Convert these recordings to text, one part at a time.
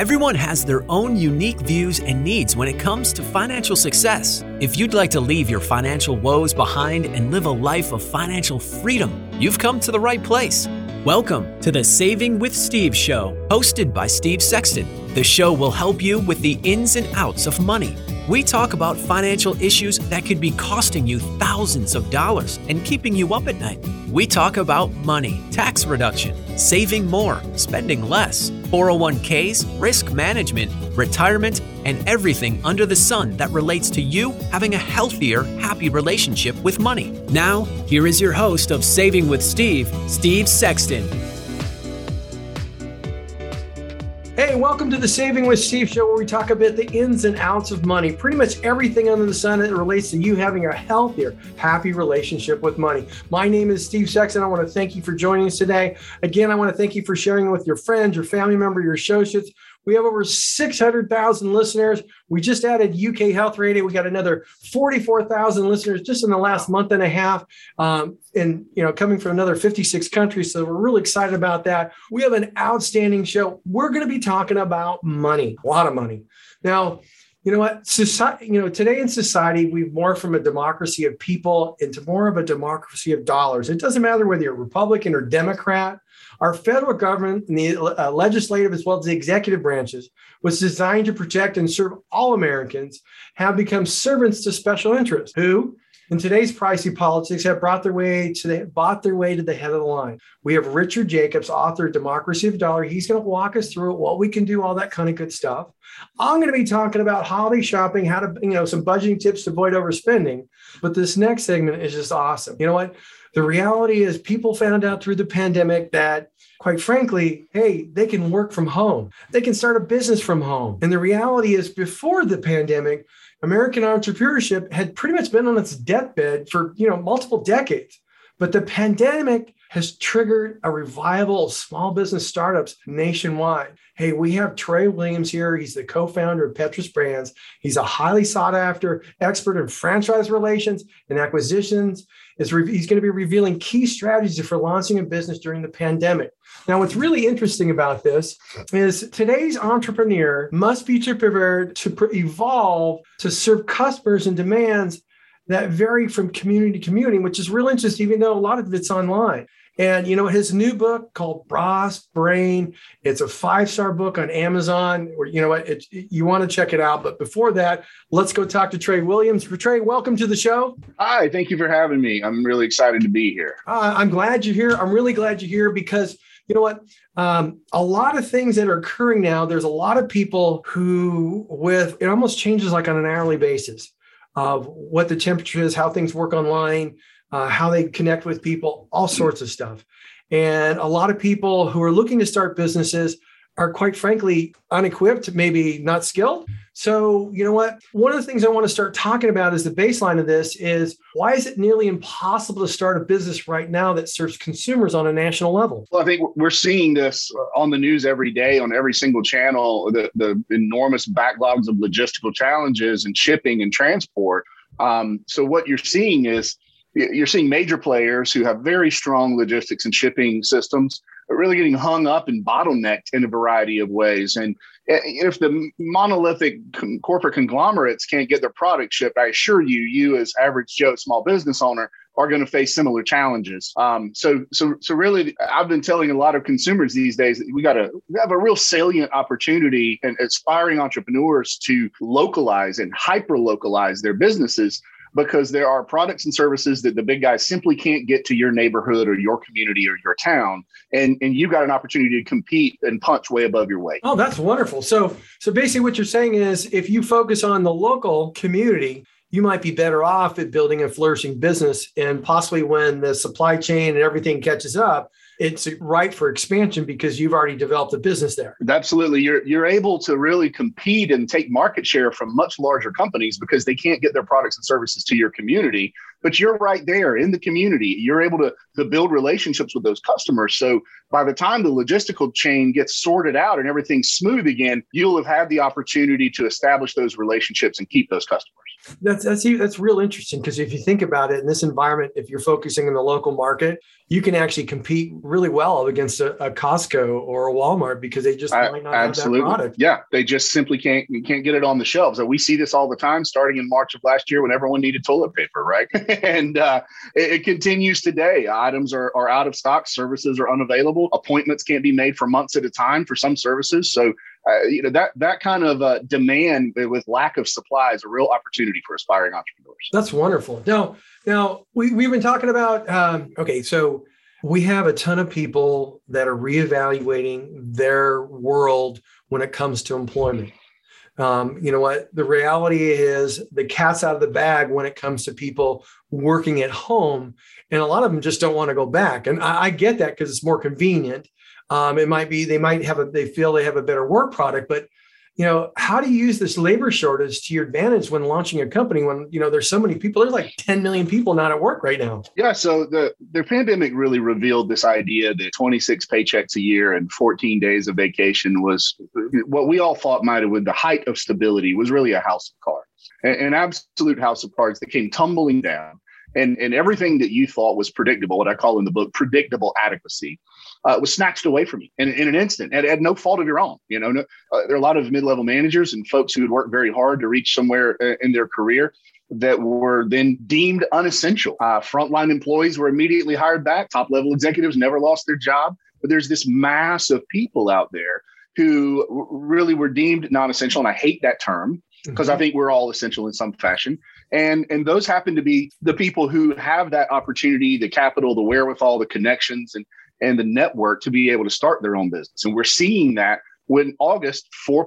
Everyone has their own unique views and needs when it comes to financial success. If you'd like to leave your financial woes behind and live a life of financial freedom, you've come to the right place. Welcome to the Saving with Steve show, hosted by Steve Sexton. The show will help you with the ins and outs of money. We talk about financial issues that could be costing you thousands of dollars and keeping you up at night. We talk about money, tax reduction, saving more, spending less, 401ks, risk management, retirement, and everything under the sun that relates to you having a healthier, happy relationship with money. Now, here is your host of Saving with Steve, Steve Sexton. Hey, welcome to the Saving with Steve show, where we talk about the ins and outs of money, pretty much everything under the sun that relates to you having a healthier, happy relationship with money. My name is Steve Sexton. I want to thank you for joining us today. Again, I want to thank you for sharing with your friends, your family member, your associates. We have over 600,000 listeners. We just added UK Health Radio. We got another 44,000 listeners just in the last month and a half, and coming from another 56 countries. So we're really excited about that. We have an outstanding show. We're going to be talking about money, a lot of money. Now, you know what? Today in society, we've morphed from a democracy of people into more of a democracy of dollars. It doesn't matter whether you're Republican or Democrat. Our federal government and the legislative as well as the executive branches was designed to protect and serve all Americans, have become servants to special interests who, in today's pricey politics, have bought their way to the head of the line. We have Richard Jacobs, author of Democracy of Dollar. He's going to walk us through what we can do, all that kind of good stuff. I'm going to be talking about holiday shopping, how to, some budgeting tips to avoid overspending. But this next segment is just awesome. You know what? The reality is people found out through the pandemic that, quite frankly, hey, they can work from home. They can start a business from home. And the reality is before the pandemic, American entrepreneurship had pretty much been on its deathbed for, multiple decades. But the pandemic has triggered a revival of small business startups nationwide. Hey, we have Trey Williams here. He's the co-founder of Petrus Brands. He's a highly sought after expert in franchise relations and acquisitions. He's going to be revealing key strategies for launching a business during the pandemic. Now, what's really interesting about this is today's entrepreneur must be prepared to evolve to serve customers and demands that vary from community to community, which is real interesting, even though a lot of it's online. And, his new book called Boss Brain, it's a 5-star book on Amazon, or, you want to check it out. But before that, let's go talk to Trey Williams. Trey, welcome to the show. Hi, thank you for having me. I'm really excited to be here. I'm glad you're here. I'm really glad you're here because, you know what? A lot of things that are occurring now, there's a lot of people who it almost changes like on an hourly basis of what the temperature is, how things work online, how they connect with people, all sorts of stuff. And a lot of people who are looking to start businesses are, quite frankly, unequipped, maybe not skilled. So, you know what? One of the things I want to start talking about is the baseline of this is why is it nearly impossible to start a business right now that serves consumers on a national level? Well, I think we're seeing this on the news every day on every single channel, the enormous backlogs of logistical challenges and shipping and transport. So what you're seeing is you're seeing major players who have very strong logistics and shipping systems are really getting hung up and bottlenecked in a variety of ways. And if the monolithic corporate conglomerates can't get their product shipped, I assure you as average Joe small business owner are going to face similar challenges. So really, I've been telling a lot of consumers these days that we have a real salient opportunity and aspiring entrepreneurs to localize and hyper localize their businesses, because there are products and services that the big guys simply can't get to your neighborhood or your community or your town. And you've got an opportunity to compete and punch way above your weight. Oh, that's wonderful. So basically what you're saying is if you focus on the local community, you might be better off at building a flourishing business. And possibly when the supply chain and everything catches up, it's right for expansion because you've already developed a business there. Absolutely. You're able to really compete and take market share from much larger companies because they can't get their products and services to your community. But you're right there in the community. You're able to build relationships with those customers. So by the time the logistical chain gets sorted out and everything's smooth again, you'll have had the opportunity to establish those relationships and keep those customers. That's real interesting, because if you think about it, in this environment, if you're focusing in the local market, you can actually compete really well against a Costco or a Walmart, because they just might not have that product. Yeah, they just simply can't get it on the shelves. And we see this all the time, starting in March of last year when everyone needed toilet paper, right? And it continues today. Items are out of stock, services are unavailable, appointments can't be made for months at a time for some services. So that kind of demand with lack of supply is a real opportunity for aspiring entrepreneurs. That's wonderful. Now we've been talking about, so we have a ton of people that are reevaluating their world when it comes to employment. You know what? The reality is the cat's out of the bag when it comes to people working at home. And a lot of them just don't want to go back. And I get that, because it's more convenient. It might be, they feel they have a better work product, but how do you use this labor shortage to your advantage when launching a company, when, there's so many people, there's like 10 million people not at work right now? Yeah. So the pandemic really revealed this idea that 26 paychecks a year and 14 days of vacation was what we all thought might have been the height of stability, was really a house of cards, an absolute house of cards that came tumbling down. And everything that you thought was predictable, what I call in the book, predictable adequacy, was snatched away from you in an instant, and at no fault of your own. There are a lot of mid-level managers and folks who had worked very hard to reach somewhere in their career that were then deemed unessential. Frontline employees were immediately hired back. Top-level executives never lost their job. But there's this mass of people out there who really were deemed non-essential, and I hate that term, because I think we're all essential in some fashion. And those happen to be the people who have that opportunity, the capital, the wherewithal, the connections, and the network to be able to start their own business. And we're seeing that when August,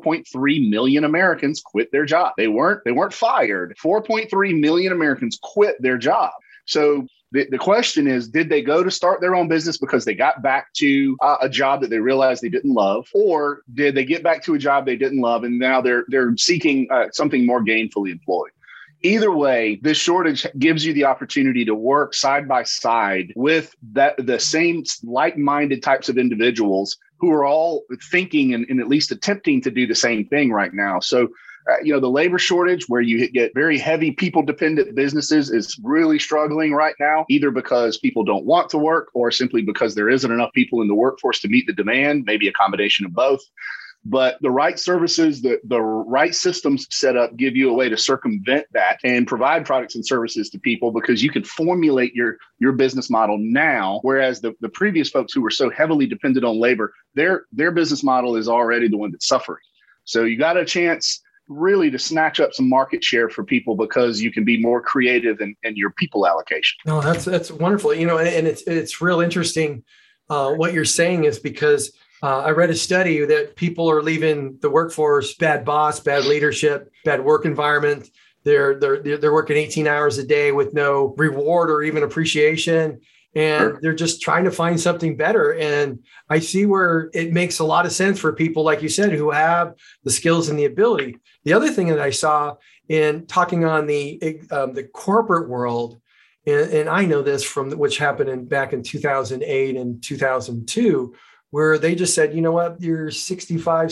4.3 million Americans quit their job. They weren't fired. 4.3 million Americans quit their job. So the question is, did they go to start their own business because they got back to a job that they realized they didn't love? Or did they get back to a job they didn't love and now they're seeking something more gainfully employed? Either way, this shortage gives you the opportunity to work side by side with the same like-minded types of individuals who are all thinking and at least attempting to do the same thing right now. So, the labor shortage, where you get very heavy people-dependent businesses, is really struggling right now, either because people don't want to work or simply because there isn't enough people in the workforce to meet the demand, maybe a combination of both. But the right services, the right systems set up give you a way to circumvent that and provide products and services to people, because you can formulate your business model now. Whereas the previous folks who were so heavily dependent on labor, their business model is already the one that's suffering. So you got a chance really to snatch up some market share for people because you can be more creative in your people allocation. No, that's wonderful. And it's real interesting. What you're saying is because I read a study that people are leaving the workforce, bad boss, bad leadership, bad work environment. They're working 18 hours a day with no reward or even appreciation. And they're just trying to find something better. And I see where it makes a lot of sense for people, like you said, who have the skills and the ability. The other thing that I saw in talking on the corporate world, and I know this from which happened back in 2008 and 2002, where they just said, you know what, you're 57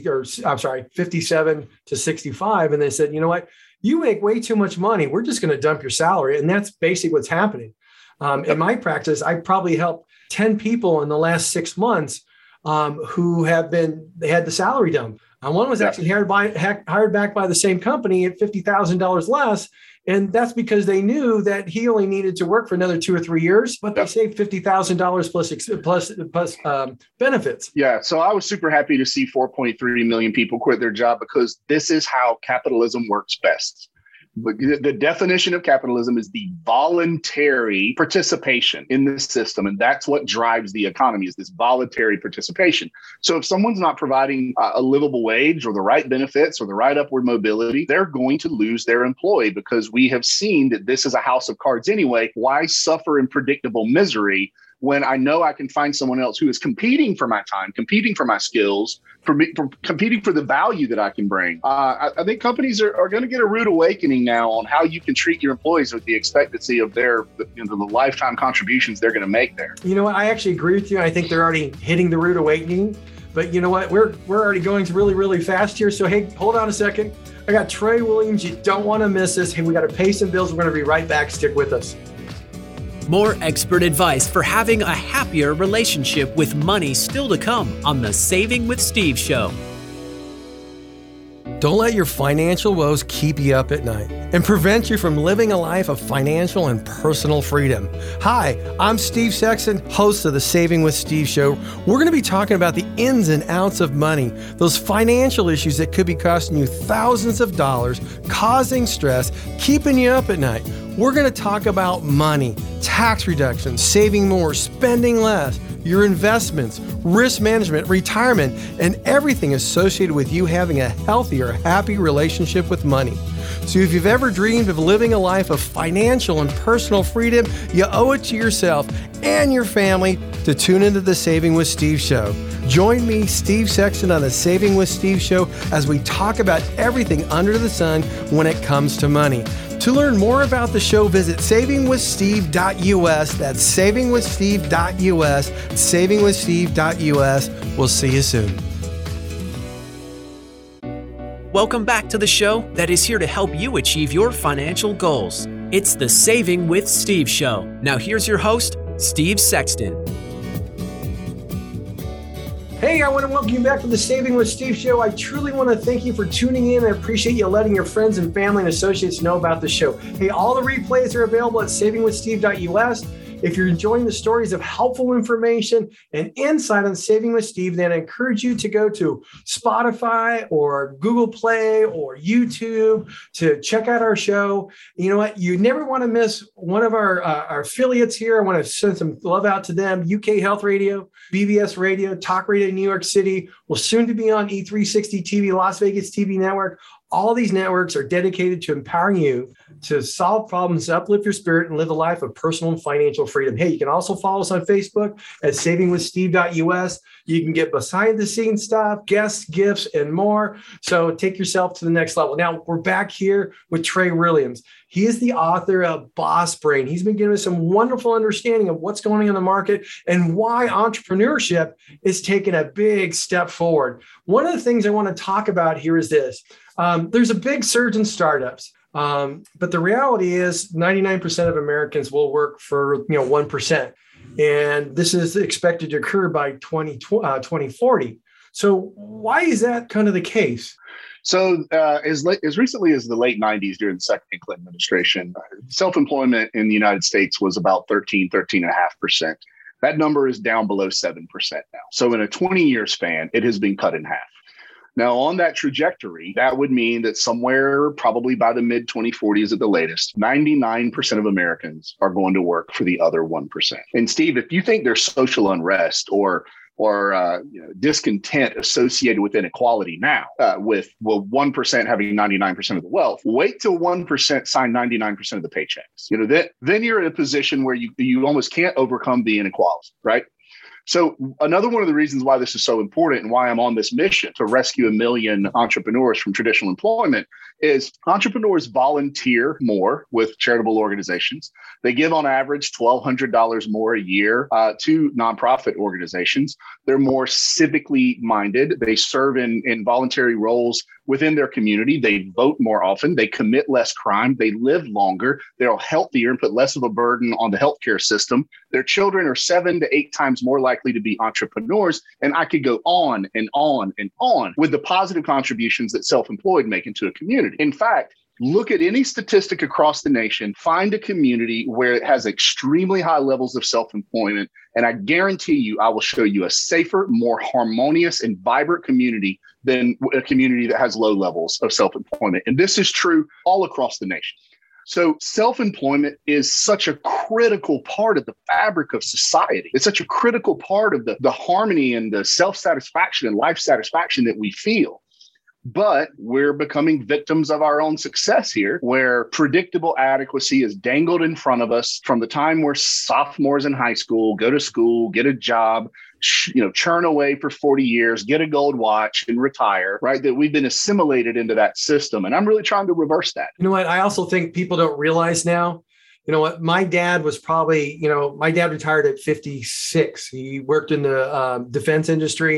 to 65. And they said, you know what, you make way too much money. We're just going to dump your salary. And that's basically what's happening. In my practice, I probably helped 10 people in the last 6 months who they had the salary dump. One was actually hired back by the same company at $50,000 less. And that's because they knew that he only needed to work for another 2 or 3 years, but they saved $50,000 plus benefits. Yeah. So I was super happy to see 4.3 million people quit their job, because this is how capitalism works best. But the definition of capitalism is the voluntary participation in the system. And that's what drives the economy, is this voluntary participation. So if someone's not providing a livable wage or the right benefits or the right upward mobility, they're going to lose their employee, because we have seen that this is a house of cards anyway. Why suffer in predictable misery when I know I can find someone else who is competing for my time, competing for my skills, for competing for the value that I can bring? I think companies are going to get a rude awakening now on how you can treat your employees with the expectancy of the lifetime contributions they're going to make there. You know what? I actually agree with you. I think they're already hitting the rude awakening. But you know what? We're already going really, really fast here. So, hey, hold on a second. I got Trey Williams. You don't want to miss this. Hey, we got to pay some bills. We're going to be right back. Stick with us. More expert advice for having a happier relationship with money still to come on the Saving with Steve show. Don't let your financial woes keep you up at night and prevent you from living a life of financial and personal freedom. Hi, I'm Steve Sexton, host of the Saving with Steve show. We're going to be talking about the ins and outs of money, those financial issues that could be costing you thousands of dollars, causing stress, keeping you up at night. We're going to talk about money, tax reduction, saving more, spending less, your investments, risk management, retirement, and everything associated with you having a healthier, happy relationship with money. So if you've ever dreamed of living a life of financial and personal freedom, you owe it to yourself and your family to tune into the Saving with Steve show. Join me, Steve Sexton, on the Saving with Steve show as we talk about everything under the sun when it comes to money. To learn more about the show, visit savingwithsteve.us. That's savingwithsteve.us, savingwithsteve.us. We'll see you soon. Welcome back to the show that is here to help you achieve your financial goals. It's the Saving with Steve show. Now here's your host, Steve Sexton. Hey, I want to welcome you back to the Saving with Steve show. I truly want to thank you for tuning in. I appreciate you letting your friends and family and associates know about the show. Hey, all the replays are available at savingwithsteve.us. If you're enjoying the stories of helpful information and insight on Saving with Steve, then I encourage you to go to Spotify or Google Play or YouTube to check out our show. You know what? You never want to miss one of our affiliates here. I want to send some love out to them. UK Health Radio, BBS Radio, Talk Radio New York City will soon to be on E360 TV, Las Vegas TV network. All these networks are dedicated to empowering you to solve problems, uplift your spirit, and live a life of personal and financial freedom. Hey, you can also follow us on Facebook at savingwithsteve.us. You can get behind the scenes stuff, guests, gifts, and more. So take yourself to the next level. Now we're back here with Trey Williams. He is the author of Boss Brain. He's been giving us some wonderful understanding of what's going on in the market and why entrepreneurship is taking a big step forward. One of the things I want to talk about here is this. There's a big surge in startups. But the reality is 99% of Americans will work for 1%. And this is expected to occur by 2040. So why is that kind of the case? So as recently as the late 90s during the second Clinton administration, self-employment in the United States was about 13.5%. That number is down below 7% now. So in a 20-year span, it has been cut in half. Now, on that trajectory, that would mean that somewhere probably by the mid-2040s at the latest, 99% of Americans are going to work for the other 1%. And Steve, if you think there's social unrest or discontent associated with inequality now, with 1% having 99% of the wealth, wait till 1% sign 99% of the paychecks. Then you're in a position where you almost can't overcome the inequality, right? So another one of the reasons why this is so important and why I'm on this mission to rescue 1 million entrepreneurs from traditional employment is entrepreneurs volunteer more with charitable organizations. They give on average $1,200 more a year to nonprofit organizations. They're more civically minded. They serve in voluntary roles within their community. They vote more often. They commit less crime. They live longer. They're healthier and put less of a burden on the healthcare system. Their children are 7 to 8 times more likely to be entrepreneurs. And I could go on and on and on with the positive contributions that self-employed make into a community. In fact, look at any statistic across the nation, find a community where it has extremely high levels of self-employment, and I guarantee you, I will show you a safer, more harmonious and vibrant community than a community that has low levels of self-employment. And this is true all across the nation. So self-employment is such a critical part of the fabric of society. It's such a critical part of the harmony and the self-satisfaction and life satisfaction that we feel. But we're becoming victims of our own success here, where predictable adequacy is dangled in front of us from the time we're sophomores in high school, go to school, get a job, churn away for 40 years, get a gold watch and retire, right? That we've been assimilated into that system. And I'm really trying to reverse that. You know what? I also think people don't realize now, my dad was probably, my dad retired at 56. He worked in the defense industry.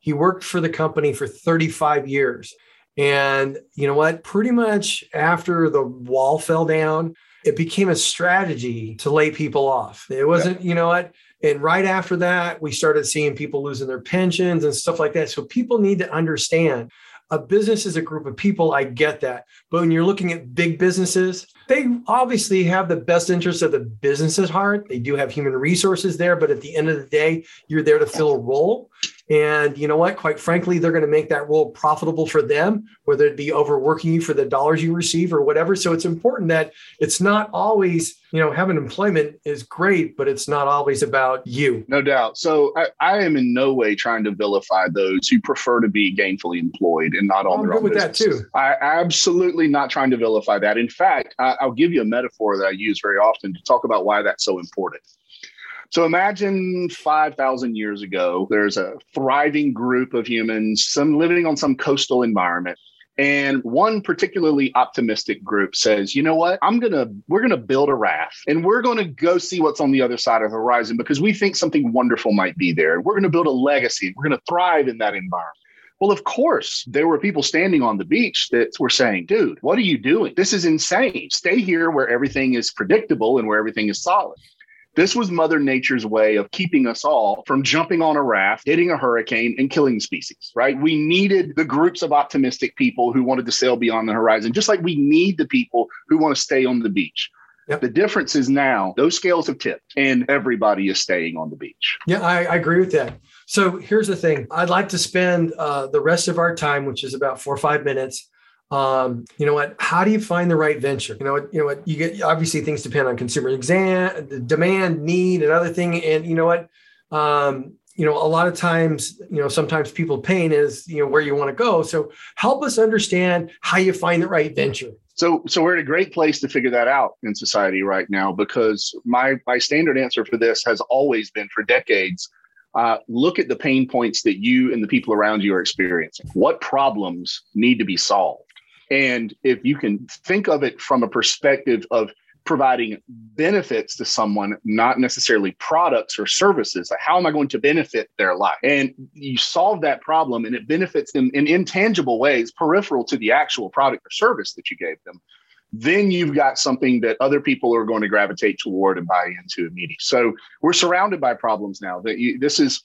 He worked for the company for 35 years. And you know what? Pretty much after the wall fell down, it became a strategy to lay people off. It wasn't, you know what? And right after that, we started seeing people losing their pensions and stuff like that. So people need to understand a business is a group of people. I get that. But when you're looking at big businesses, they obviously have the best interests of the business at heart. They do have human resources there. But at the end of the day, you're there to fill a role. And you know what? Quite frankly, they're going to make that role profitable for them, whether it be overworking you for the dollars you receive or whatever. So it's important that it's not always, having employment is great, but it's not always about you. No doubt. So I am in no way trying to vilify those who prefer to be gainfully employed and not on their own business. I'm good with that too. I absolutely not trying to vilify that. In fact, I'll give you a metaphor that I use very often to talk about why that's so important. So imagine 5,000 years ago, there's a thriving group of humans, some living on some coastal environment. And one particularly optimistic group says, you know what, we're going to build a raft and we're going to go see what's on the other side of the horizon because we think something wonderful might be there. We're going to build a legacy. We're going to thrive in that environment. Well, of course, there were people standing on the beach that were saying, dude, what are you doing? This is insane. Stay here where everything is predictable and where everything is solid. This was Mother Nature's way of keeping us all from jumping on a raft, hitting a hurricane, and killing species, right? We needed the groups of optimistic people who wanted to sail beyond the horizon, just like we need the people who want to stay on the beach. Yep. The difference is now those scales have tipped and everybody is staying on the beach. Yeah, I agree with that. So here's the thing. I'd like to spend the rest of our time, which is about 4 or 5 minutes, you know what? How do you find the right venture? You know what? You get obviously things depend on consumer demand, need, and other thing. And you know what? A lot of times, sometimes people pain is where you want to go. So help us understand how you find the right venture. So we're in a great place to figure that out in society right now, because my standard answer for this has always been for decades. Look at the pain points that you and the people around you are experiencing. What problems need to be solved? And if you can think of it from a perspective of providing benefits to someone, not necessarily products or services, like how am I going to benefit their life? And you solve that problem and it benefits them in intangible ways, peripheral to the actual product or service that you gave them. Then you've got something that other people are going to gravitate toward and buy into immediately. So we're surrounded by problems now. This is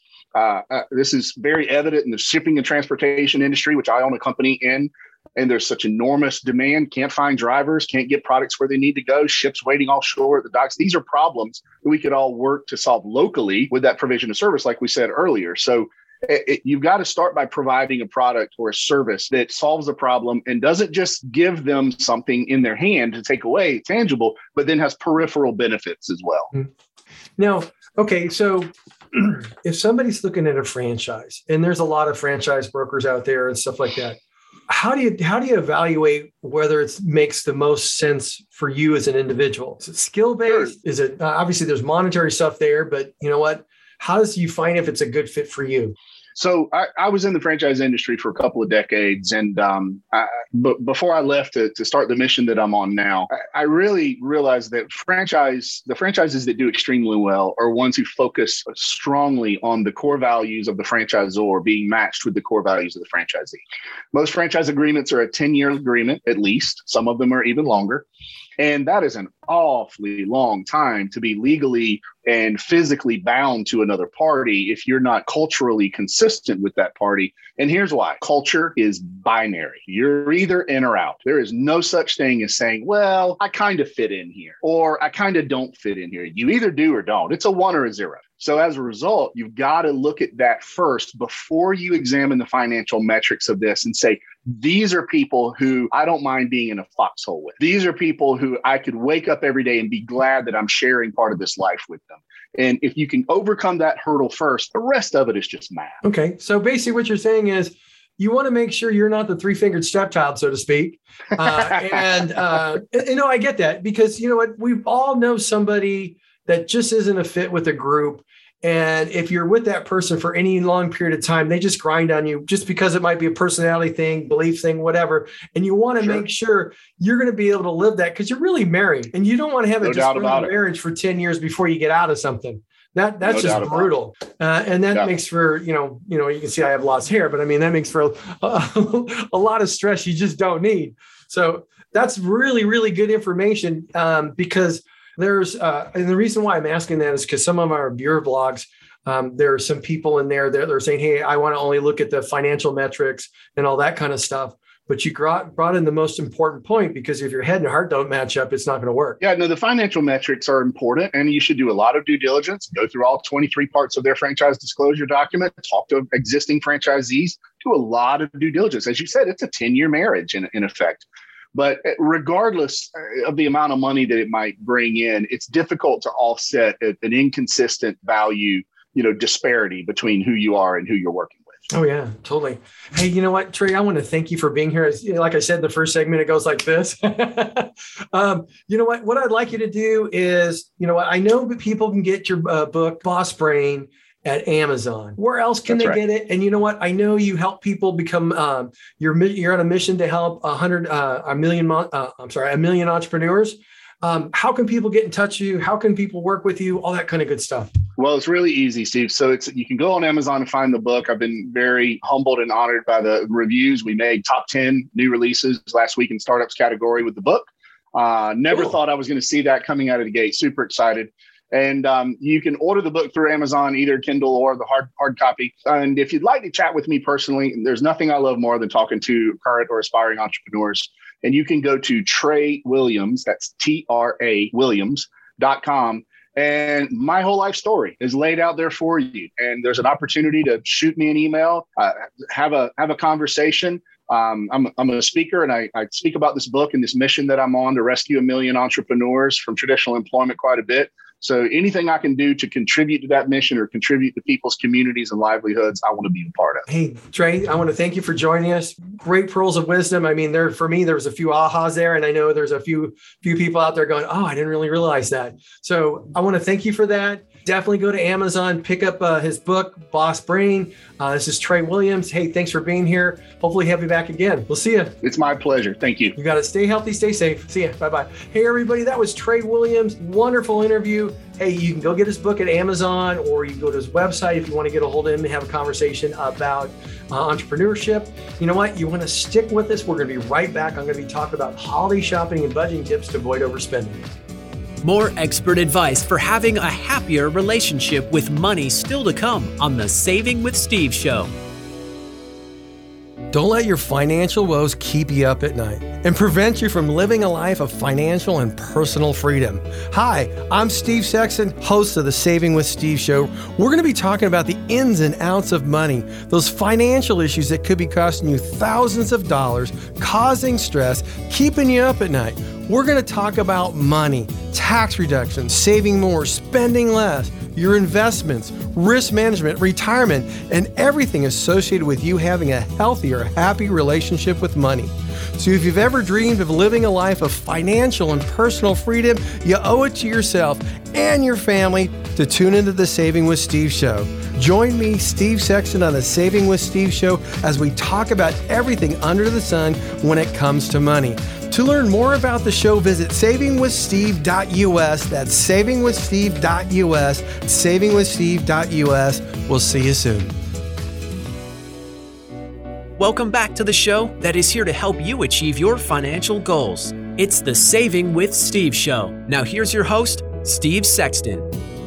very evident in the shipping and transportation industry, which I own a company in. And there's such enormous demand, can't find drivers, can't get products where they need to go, ships waiting offshore at the docks. These are problems that we could all work to solve locally with that provision of service, like we said earlier. So you've got to start by providing a product or a service that solves a problem and doesn't just give them something in their hand to take away tangible, but then has peripheral benefits as well. Now, okay, so if somebody's looking at a franchise, and there's a lot of franchise brokers out there and stuff like that, how do you evaluate whether it makes the most sense for you as an individual? Is it skill-based? Sure. Is it obviously there's monetary stuff there, but you know what? How does you find if it's a good fit for you? So I was in the franchise industry for a couple of decades. And but before I left to start the mission that I'm on now, I really realized that the franchises that do extremely well are ones who focus strongly on the core values of the franchisor being matched with the core values of the franchisee. Most franchise agreements are a 10-year agreement, at least. Some of them are even longer. And that is an awfully long time to be legally and physically bound to another party if you're not culturally consistent with that party. And here's why. Culture is binary. You're either in or out. There is no such thing as saying, well, I kind of fit in here, or I kind of don't fit in here. You either do or don't. It's a 1 or a 0. So as a result, you've got to look at that first before you examine the financial metrics of this and say, these are people who I don't mind being in a foxhole with. These are people who I could wake up every day and be glad that I'm sharing part of this life with them. And if you can overcome that hurdle first, the rest of it is just math. Okay. So basically what you're saying is you want to make sure you're not the 3-fingered stepchild, so to speak. I get that because you know what? We all know somebody that just isn't a fit with a group. And if you're with that person for any long period of time, they just grind on you just because it might be a personality thing, belief thing, whatever. And you want to make sure you're going to be able to live that because you're really married and you don't want to have a disgruntled marriage for 10 years before you get out of something. That's No just brutal. And that makes for, you can see I have lots of hair, but I mean, that makes for a lot of stress you just don't need. So that's really, really good information because there's, and the reason why I'm asking that is because some of our viewer blogs, there are some people in there that they're saying, hey, I want to only look at the financial metrics and all that kind of stuff. But you brought in the most important point, because if your head and heart don't match up, it's not going to work. Yeah, no, the financial metrics are important, and you should do a lot of due diligence, go through all 23 parts of their franchise disclosure document, talk to existing franchisees, do a lot of due diligence. As you said, it's a 10-year marriage in effect. But regardless of the amount of money that it might bring in, it's difficult to offset an inconsistent value, disparity between who you are and who you're working with. Oh, yeah, totally. Hey, you know what, Trey, I want to thank you for being here. Like I said, the first segment, it goes like this. You know what I'd like you to do is, I know that people can get your book, Boss Brain, at Amazon. Where else can they get it? And you know what? I know you help people become, you're on a mission to help a million entrepreneurs. How can people get in touch with you? How can people work with you? All that kind of good stuff. Well, it's really easy, Steve. So you can go on Amazon and find the book. I've been very humbled and honored by the reviews. We made top 10 new releases last week in startups category with the book. Never thought I was going to see that coming out of the gate. Super excited. And you can order the book through Amazon, either Kindle or the hard copy. And if you'd like to chat with me personally, there's nothing I love more than talking to current or aspiring entrepreneurs. And you can go to Trey Williams, that's TRA Williams.com. And my whole life story is laid out there for you. And there's an opportunity to shoot me an email, have a conversation. I'm a speaker, and I speak about this book and this mission that I'm on to rescue 1 million entrepreneurs from traditional employment quite a bit. So anything I can do to contribute to that mission or contribute to people's communities and livelihoods, I want to be a part of. Hey, Trey, I want to thank you for joining us. Great pearls of wisdom. I mean, for me, there was a few ahas there, and I know there's a few people out there going, oh, I didn't really realize that. So I want to thank you for that. Definitely go to Amazon, pick up his book, Boss Brain. This is Trey Williams. Hey, thanks for being here. Hopefully have you back again. We'll see you. It's my pleasure. Thank you. You got to stay healthy, stay safe. See you. Bye-bye. Hey, everybody, that was Trey Williams. Wonderful interview. Hey, you can go get his book at Amazon, or you can go to his website if you want to get a hold of him and have a conversation about entrepreneurship. You know what? You want to stick with us. We're going to be right back. I'm going to be talking about holiday shopping and budgeting tips to avoid overspending. More expert advice for having a happier relationship with money still to come on the Saving with Steve show. Don't let your financial woes keep you up at night and prevent you from living a life of financial and personal freedom. Hi, I'm Steve Sexton, host of the Saving with Steve show. We're going to be talking about the ins and outs of money, those financial issues that could be costing you thousands of dollars, causing stress, keeping you up at night. We're going to talk about money, tax reduction, saving more, spending less, your investments, risk management, retirement, and everything associated with you having a healthier, happy relationship with money. So if you've ever dreamed of living a life of financial and personal freedom, you owe it to yourself and your family to tune into the Saving with Steve show. Join me, Steve Sexton, on the Saving with Steve show as we talk about everything under the sun when it comes to money. To learn more about the show, visit savingwithsteve.us. That's savingwithsteve.us, savingwithsteve.us. We'll see you soon. Welcome back to the show that is here to help you achieve your financial goals. It's the Saving with Steve show. Now here's your host, Steve Sexton.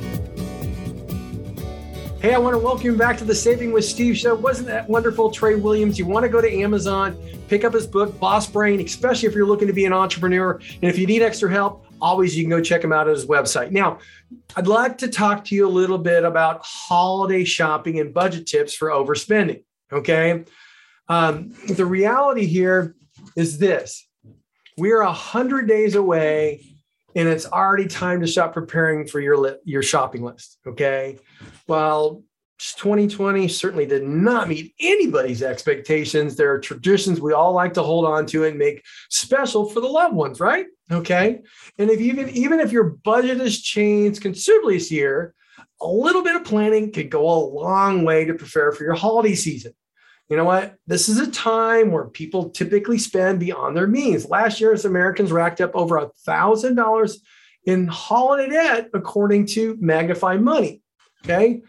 Hey, I want to welcome you back to the Saving with Steve show. Wasn't that wonderful, Trey Williams? You want to go to Amazon, pick up his book, Boss Brain, especially if you're looking to be an entrepreneur. And if you need extra help, always you can go check him out at his website. Now, I'd like to talk to you a little bit about holiday shopping and budget tips for overspending, okay? The reality here is this. We are 100 days away, and it's already time to start preparing for your shopping list, okay? Well, 2020 certainly did not meet anybody's expectations. There are traditions we all like to hold on to and make special for the loved ones, right? Okay. And if even if your budget has changed considerably this year, a little bit of planning could go a long way to prepare for your holiday season. You know what? This is a time where people typically spend beyond their means. Last year, as Americans racked up over $1,000 in holiday debt, according to Magnify Money. Okay.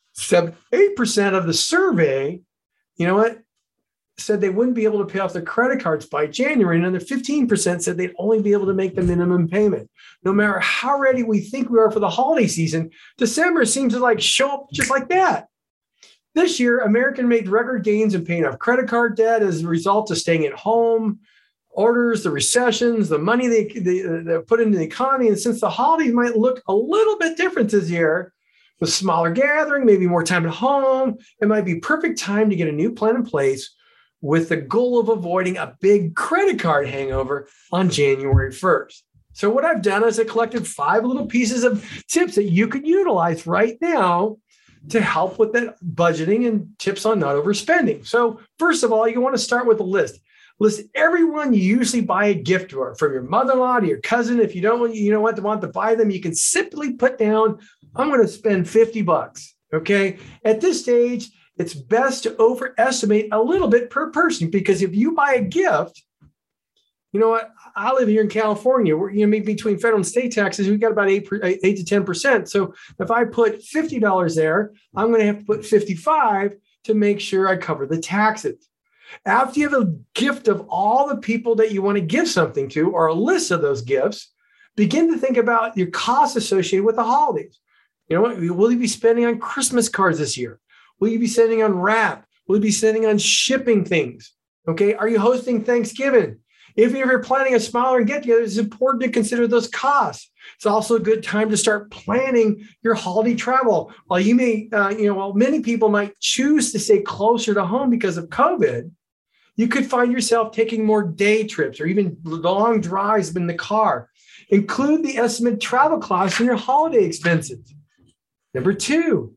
8% of the survey, you know what, said they wouldn't be able to pay off their credit cards by January. And another 15% said they'd only be able to make the minimum payment. No matter how ready we think we are for the holiday season, December seems to like show up just like that. This year, American made record gains in paying off credit card debt as a result of staying at home, orders, the recessions, the money they put into the economy. And since the holidays might look a little bit different this year, with smaller gathering, maybe more time at home, it might be perfect time to get a new plan in place with the goal of avoiding a big credit card hangover on January 1st. So what I've done is I collected 5 little pieces of tips that you could utilize right now to help with that budgeting and tips on not overspending. So first of all, you want to start with a list. List everyone you usually buy a gift to, from your mother-in-law to your cousin. If you don't want to buy them, you can simply put down, I'm going to spend $50. Okay. At this stage, it's best to overestimate a little bit per person, because if you buy a gift, you know what? I live here in California. We're between federal and state taxes, we've got about 8 to 10%. So if I put $50 there, I'm going to have to put $55 to make sure I cover the taxes. After you have a gift of all the people that you want to give something to, or a list of those gifts, begin to think about your costs associated with the holidays. You know what? Will you be spending on Christmas cards this year? Will you be spending on wrap? Will you be spending on shipping things? Okay. Are you hosting Thanksgiving? If you're planning a smaller get-together, it's important to consider those costs. It's also a good time to start planning your holiday travel. While you may, many people might choose to stay closer to home because of COVID, you could find yourself taking more day trips or even long drives in the car. Include the estimated travel costs in your holiday expenses. Number 2,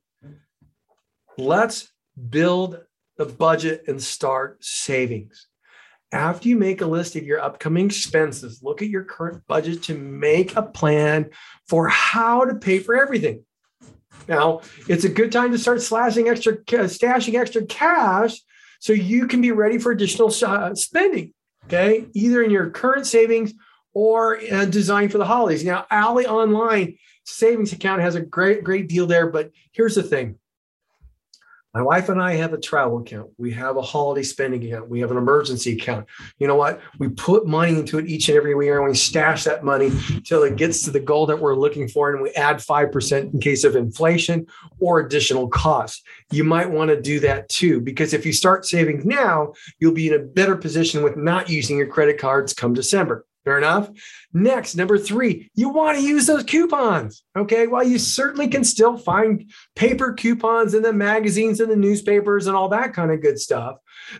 let's build the budget and start savings. After you make a list of your upcoming expenses, look at your current budget to make a plan for how to pay for everything. Now, it's a good time to start stashing extra cash so you can be ready for additional spending, okay? Either in your current savings or designed for the holidays. Now, Ally Online Savings Account has a great deal there, but here's the thing. My wife and I have a travel account. We have a holiday spending account. We have an emergency account. You know what? We put money into it each and every year, and we stash that money till it gets to the goal that we're looking for, and we add 5% in case of inflation or additional costs. You might want to do that too, because if you start saving now, you'll be in a better position with not using your credit cards come December. Fair enough. Next, number 3, you want to use those coupons. Okay. Well, you certainly can still find paper coupons in the magazines and the newspapers and all that kind of good stuff.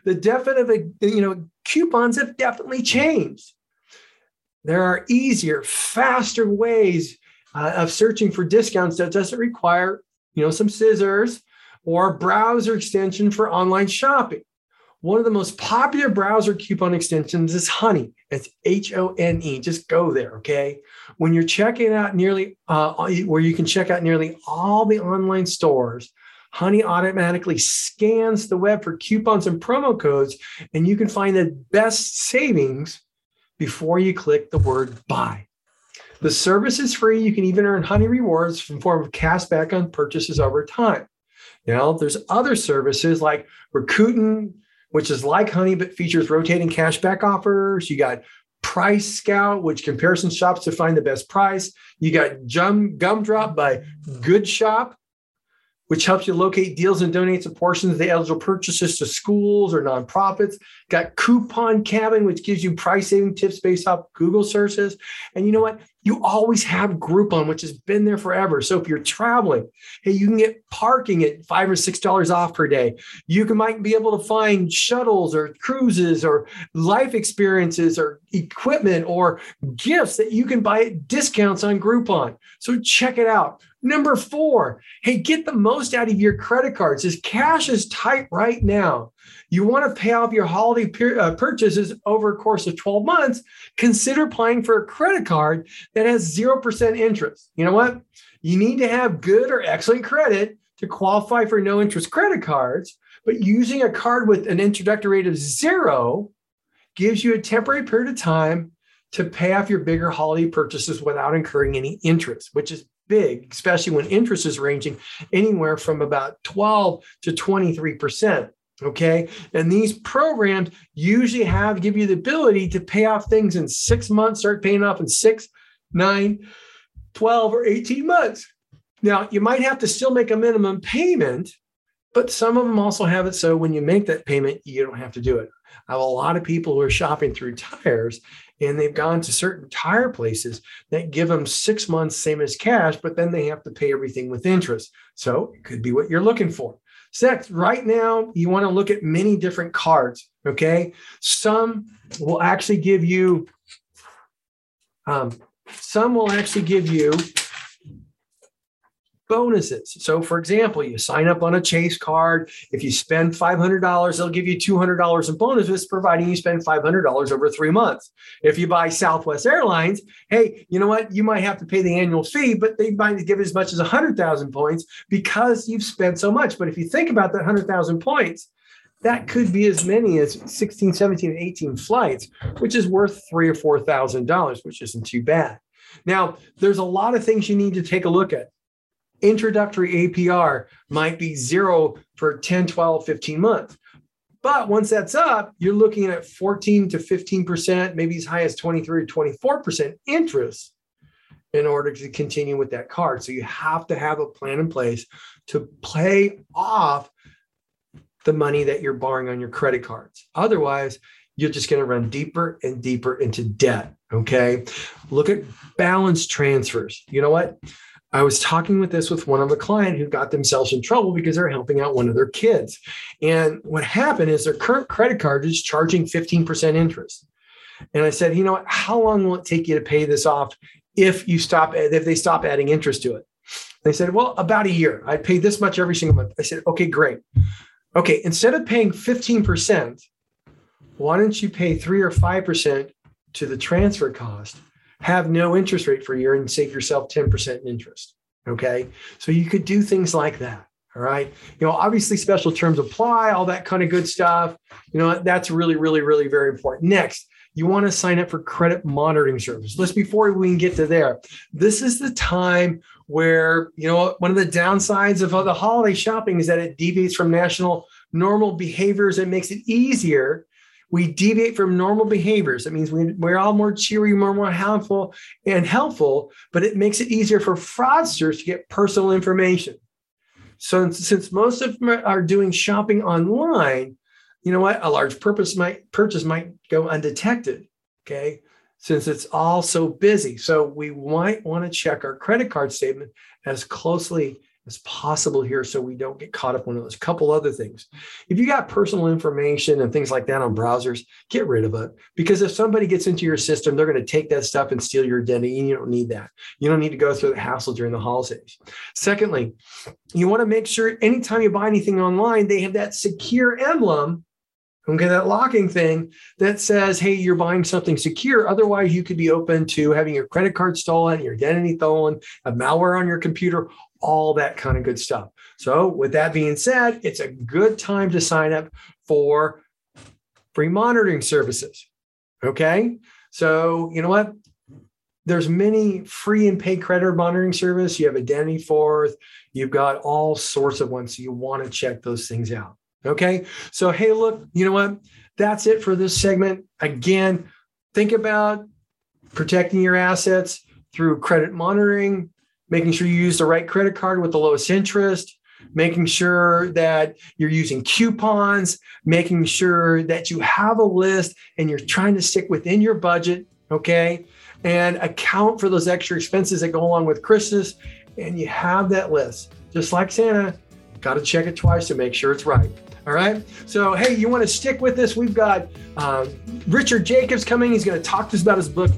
The coupons have definitely changed. There are easier, faster ways of searching for discounts that doesn't require, some scissors or a browser extension for online shopping. One of the most popular browser coupon extensions is Honey. It's H-O-N-E. Just go there, okay? When you're checking out where you can check out nearly all the online stores, Honey automatically scans the web for coupons and promo codes, and you can find the best savings before you click the word buy. The service is free. You can even earn Honey rewards in form of cash back on purchases over time. Now, there's other services like Rakuten, which is like Honey, but features rotating cashback offers. You got Price Scout, which comparison shops to find the best price. You got Gumdrop by Good Shop, which helps you locate deals and donates a portion of the eligible purchases to schools or nonprofits. Got Coupon Cabin, which gives you price-saving tips based off Google searches. And you know what? You always have Groupon, which has been there forever. So if you're traveling, hey, you can get parking at $5 or $6 off per day. You might be able to find shuttles or cruises or life experiences or equipment or gifts that you can buy at discounts on Groupon. So check it out. Number 4, hey, get the most out of your credit cards. As cash is tight right now, you want to pay off your holiday purchases over a course of 12 months, consider applying for a credit card that has 0% interest. You know what? You need to have good or excellent credit to qualify for no interest credit cards, but using a card with an introductory rate of 0 gives you a temporary period of time to pay off your bigger holiday purchases without incurring any interest, which is big, especially when interest is ranging anywhere from about 12 to 23%. Okay. And these programs usually give you the ability to pay off things in 6 months, start paying off in 6, 9, 12, or 18 months. Now, you might have to still make a minimum payment, but some of them also have it so when you make that payment, you don't have to do it. I have a lot of people who are shopping through tires, and they've gone to certain tire places that give them 6 months, same as cash, but then they have to pay everything with interest. So it could be what you're looking for. Next, right now, you want to look at many different cards, okay? Some will actually give you, bonuses. So for example, you sign up on a Chase card. If you spend $500, they'll give you $200 in bonuses, providing you spend $500 over 3 months. If you buy Southwest Airlines, hey, you know what? You might have to pay the annual fee, but they might give as much as 100,000 points because you've spent so much. But if you think about that 100,000 points, that could be as many as 16, 17, 18 flights, which is worth $3,000 or $4,000, which isn't too bad. Now, there's a lot of things you need to take a look at. Introductory APR might be 0 for 10, 12, 15 months. But once that's up, you're looking at 14 to 15%, maybe as high as 23 or 24% interest in order to continue with that card. So you have to have a plan in place to pay off the money that you're borrowing on your credit cards. Otherwise, you're just going to run deeper and deeper into debt. Okay. Look at balance transfers. You know what? I was talking with one of a client who got themselves in trouble because they're helping out one of their kids. And what happened is their current credit card is charging 15% interest. And I said, you know what, how long will it take you to pay this off if they stop adding interest to it? They said, well, about a year. I pay this much every single month. I said, okay, great. Okay, instead of paying 15%, why don't you pay 3 or 5% to the transfer cost? Have no interest rate for a year and save yourself 10% in interest. Okay. So you could do things like that. All right. Obviously special terms apply, all that kind of good stuff. That's really, really, really very important. Next, you want to sign up for credit monitoring service. Before we can get to there, this is the time where, one of the downsides of the holiday shopping is that it deviates from national normal behaviors and makes it easier. We deviate from normal behaviors. That means we're all more cheery, more helpful, but it makes it easier for fraudsters to get personal information. So since most of them are doing shopping online, you know what? A large purchase might go undetected, okay? Since it's all so busy. So we might want to check our credit card statement as closely as possible here so we don't get caught up on those. Couple other things. If you got personal information and things like that on browsers, get rid of it. Because if somebody gets into your system, they're going to take that stuff and steal your identity, and you don't need that. You don't need to go through the hassle during the holidays. Secondly, you want to make sure anytime you buy anything online, they have that secure emblem, okay, that locking thing that says, hey, you're buying something secure. Otherwise, you could be open to having your credit card stolen, your identity stolen, a malware on your computer, all that kind of good stuff. So with that being said, it's a good time to sign up for free monitoring services. Okay. So you know what? There's many free and paid credit monitoring service. You have Identity Forth. You've got all sorts of ones. So you want to check those things out. Okay. So, hey, look, you know what? That's it for this segment. Again, think about protecting your assets through credit monitoring, making sure you use the right credit card with the lowest interest, making sure that you're using coupons, making sure that you have a list and you're trying to stick within your budget, okay? And account for those extra expenses that go along with Christmas, and you have that list. Just like Santa, got to check it twice to make sure it's right. All right. So, hey, you want to stick with this? We've got Richard Jacobs coming. He's going to talk to us about his book,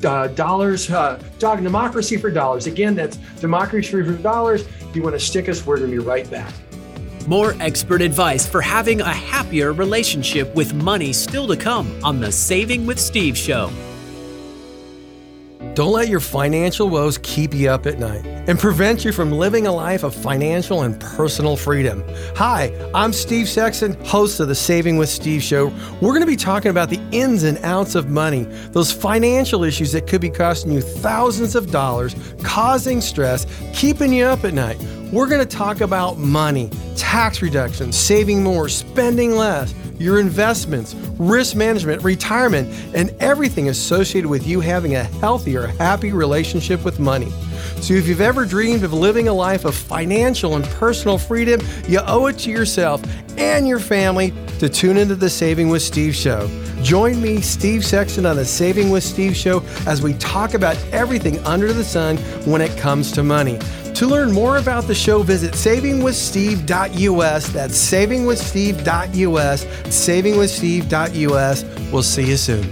Democracy for Dollars. Again, that's Democracy for Dollars. If you want to stick us, we're going to be right back. More expert advice for having a happier relationship with money still to come on the Saving with Steve show. Don't let your financial woes keep you up at night and prevent you from living a life of financial and personal freedom. Hi, I'm Steve Sexton, host of the Saving with Steve show. We're going to be talking about the ins and outs of money, those financial issues that could be costing you thousands of dollars, causing stress, keeping you up at night. We're going to talk about money, tax reduction, saving more, spending less, your investments, risk management, retirement, and everything associated with you having a healthier, happy relationship with money. So if you've ever dreamed of living a life of financial and personal freedom, you owe it to yourself and your family to tune into the Saving with Steve show. Join me, Steve Sexton, on the Saving with Steve show as we talk about everything under the sun when it comes to money. To learn more about the show, visit savingwithsteve.us. That's savingwithsteve.us, savingwithsteve.us. We'll see you soon.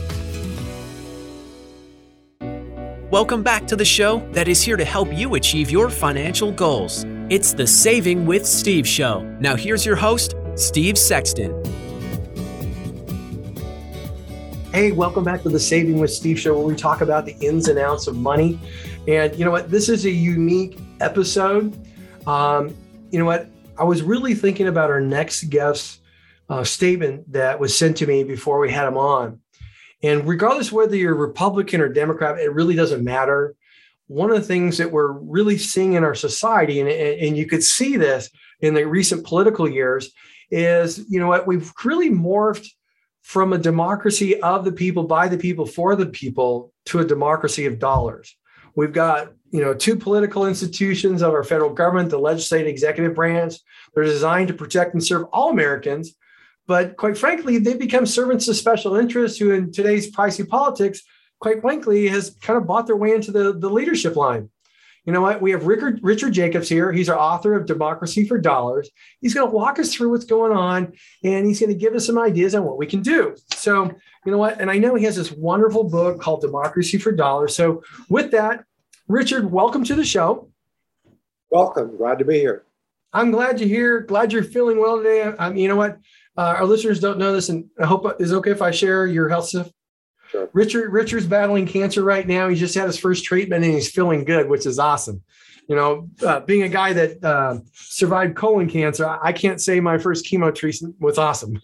Welcome back to the show that is here to help you achieve your financial goals. It's the Saving with Steve show. Now here's your host, Steve Sexton. Hey, welcome back to the Saving with Steve show, where we talk about the ins and outs of money. And you know what? This is a unique episode. You know what? I was really thinking about our next guest's statement that was sent to me before we had him on. And regardless whether you're Republican or Democrat, it really doesn't matter. One of the things that we're really seeing in our society, and you could see this in the recent political years, is, you know what? We've really morphed from a democracy of the people, by the people, for the people, to a democracy of dollars. We've got, two political institutions of our federal government, the legislative, executive branch. They're designed to protect and serve all Americans. But quite frankly, they become servants of special interests who, in today's pricey politics, quite frankly, has kind of bought their way into the leadership line. You know what? We have Richard Jacobs here. He's our author of Democracy for Dollars. He's going to walk us through what's going on, and he's going to give us some ideas on what we can do. So, you know what? And I know he has this wonderful book called Democracy for Dollars. So with that, Richard, welcome to the show. Welcome. Glad to be here. I'm glad you're here. Glad you're feeling well today. You know what? Our listeners don't know this, and I hope it's okay if I share your health stuff. Sure. Richard's battling cancer right now. He just had his first treatment and he's feeling good, which is awesome. Being a guy that survived colon cancer, I can't say my first chemo treatment was awesome.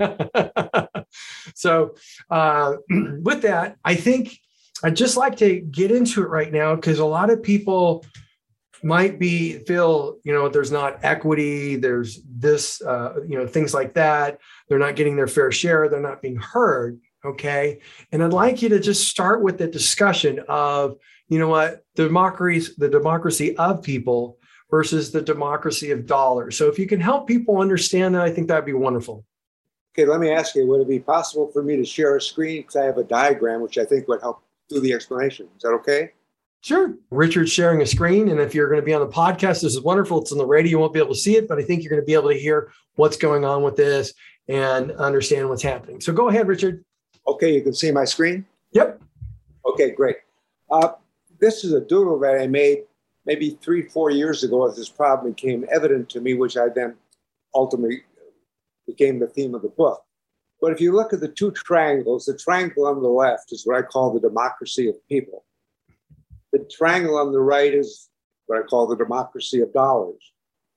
So with that, I think I'd just like to get into it right now, because a lot of people might feel, there's not equity, there's this, things like that. They're not getting their fair share. They're not being heard. Okay. And I'd like you to just start with the discussion of, the democracy of people versus the democracy of dollars. So if you can help people understand that, I think that'd be wonderful. Okay. Let me ask you, would it be possible for me to share a screen? Because I have a diagram, which I think would help do the explanation. Is that okay? Sure. Richard's sharing a screen. And if you're going to be on the podcast, this is wonderful. It's on the radio. You won't be able to see it, but I think you're going to be able to hear what's going on with this and understand what's happening. So go ahead, Richard. Okay. You can see my screen? Yep. Okay, great. This is a doodle that I made maybe 3-4 years ago as this problem became evident to me, which I then ultimately became the theme of the book. But if you look at the two triangles, the triangle on the left is what I call the democracy of people. The triangle on the right is what I call the democracy of dollars.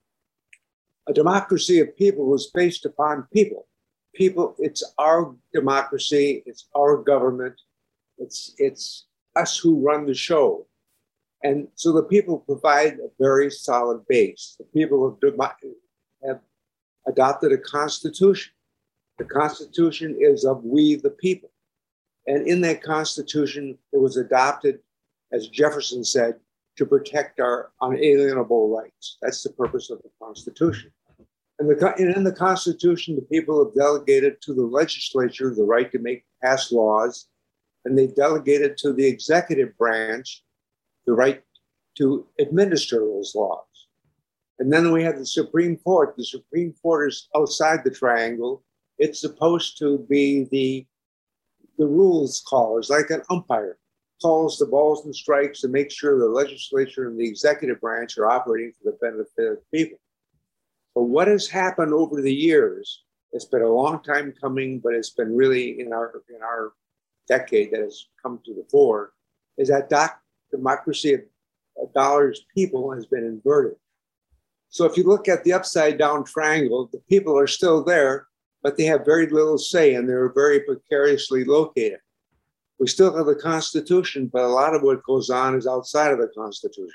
A democracy of people was based upon people. People, it's our democracy, it's our government, it's us who run the show. And so the people provide a very solid base. The people have adopted a constitution. The Constitution is of we the people. And in that Constitution, it was adopted, as Jefferson said, to protect our unalienable rights. That's the purpose of the Constitution. And in the Constitution, the people have delegated to the legislature the right to pass laws, and they delegated to the executive branch the right to administer those laws. And then we have the Supreme Court. The Supreme Court is outside the triangle. It's supposed to be the rules callers, like an umpire, calls the balls and strikes to make sure the legislature and the executive branch are operating for the benefit of the people. But what has happened over the years, it's been a long time coming, but it's been really in our decade that has come to the fore, is that democracy of dollars people has been inverted. So if you look at the upside down triangle, the people are still there, but they have very little say and they're very precariously located. We still have the Constitution, but a lot of what goes on is outside of the Constitution.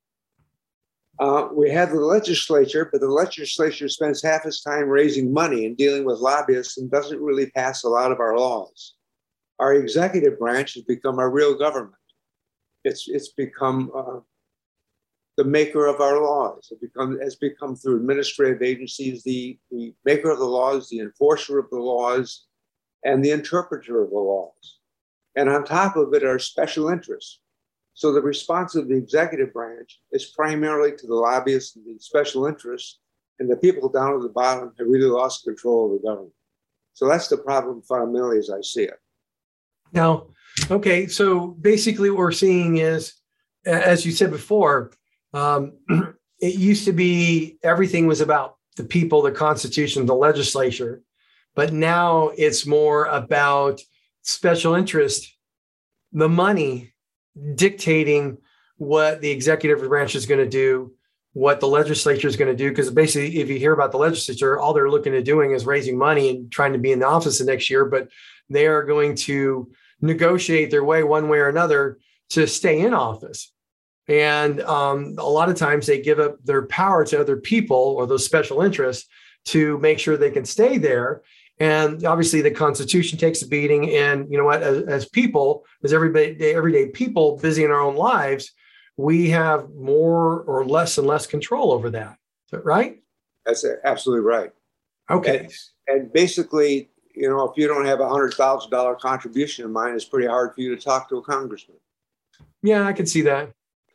We have the legislature, but the legislature spends half its time raising money and dealing with lobbyists and doesn't really pass a lot of our laws. Our executive branch has become our real government. It's become the maker of our laws. Has become through administrative agencies, the maker of the laws, the enforcer of the laws, and the interpreter of the laws. And on top of it are special interests. So the response of the executive branch is primarily to the lobbyists and the special interests, and the people down at the bottom have really lost control of the government. So that's the problem fundamentally as I see it. Now, okay, so basically what we're seeing is, as you said before, it used to be everything was about the people, the Constitution, the legislature, but now it's more about special interest, the money dictating what the executive branch is going to do, what the legislature is going to do. Because basically, if you hear about the legislature, all they're looking at doing is raising money and trying to be in the office the next year, but they are going to negotiate their way one way or another to stay in office. And a lot of times they give up their power to other people or those special interests to make sure they can stay there. And obviously the Constitution takes a beating. And you know what, as people, as everyday people busy in our own lives, we have more or less and less control over that. Is that right? That's absolutely right. Okay. And basically, you know, if you don't have $100,000 contribution in mind, it's pretty hard for you to talk to a congressman. Yeah, I can see that.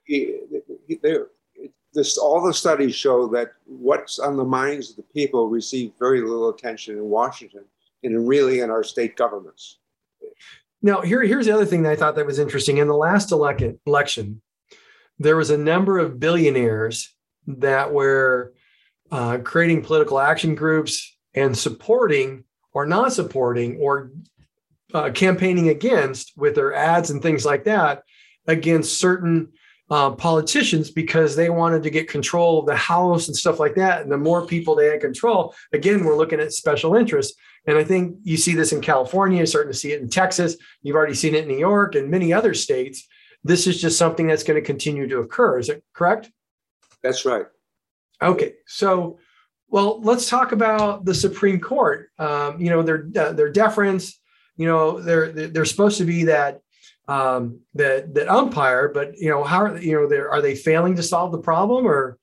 All the studies show that what's on the minds of the people receive very little attention in Washington and really in our state governments. Now, here's the other thing that I thought that was interesting. In the last election, there was a number of billionaires that were creating political action groups and supporting or not supporting or campaigning against with their ads and things like that against certain politicians because they wanted to get control of the House and stuff like that. And the more people they had control, again, we're looking at special interests. And I think you see this in California, you're starting to see it in Texas. You've already seen it in New York and many other states. This is just something that's going to continue to occur. Is it correct? That's right. Okay. So, well, let's talk about the Supreme Court. You know, their deference, you know, they're supposed to be that umpire, but you know, how are they failing to solve the problem? Or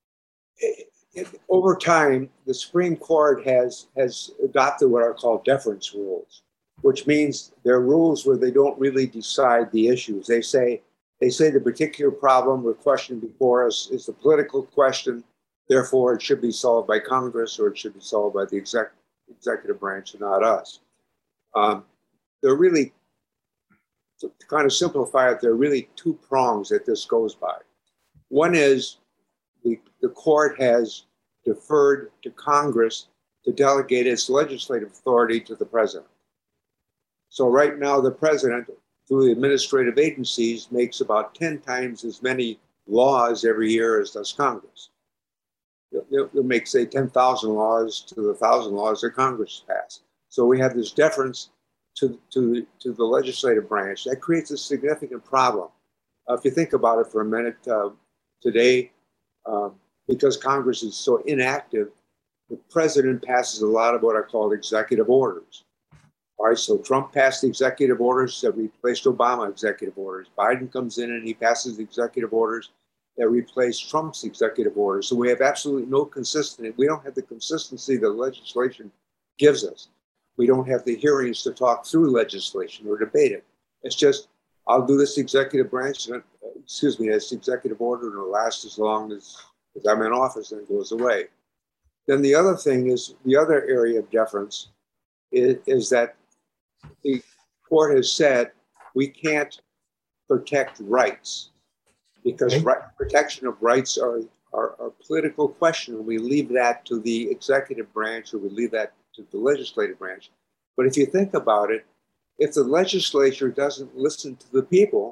over time, the Supreme Court has adopted what are called deference rules, which means they're rules where they don't really decide the issues. They say the particular problem or question before us is the political question, therefore it should be solved by Congress or it should be solved by the executive branch and not us. They're really, to kind of simplify it, there are really two prongs that this goes by. One is the court has deferred to Congress to delegate its legislative authority to the president. So right now, the president, through the administrative agencies, makes about 10 times as many laws every year as does Congress. They'll make, say, 10,000 laws to the 1,000 laws that Congress passed. So we have this deference to the legislative branch. That creates a significant problem. If you think about it for a minute, today, because Congress is so inactive, the president passes a lot of what are called executive orders. All right, so Trump passed the executive orders that replaced Obama executive orders. Biden comes in and he passes the executive orders that replace Trump's executive orders. So we have absolutely no consistency. We don't have the consistency that legislation gives us. We don't have the hearings to talk through legislation or debate it. It's just, I'll do this executive branch, this executive order, and it'll last as long as I'm in office and it goes away. Then the other thing is, the other area of deference is that the court has said we can't protect rights because protection of rights are a political question, and we leave that to the executive branch or we leave that to the legislative branch. But if you think about it, if the legislature doesn't listen to the people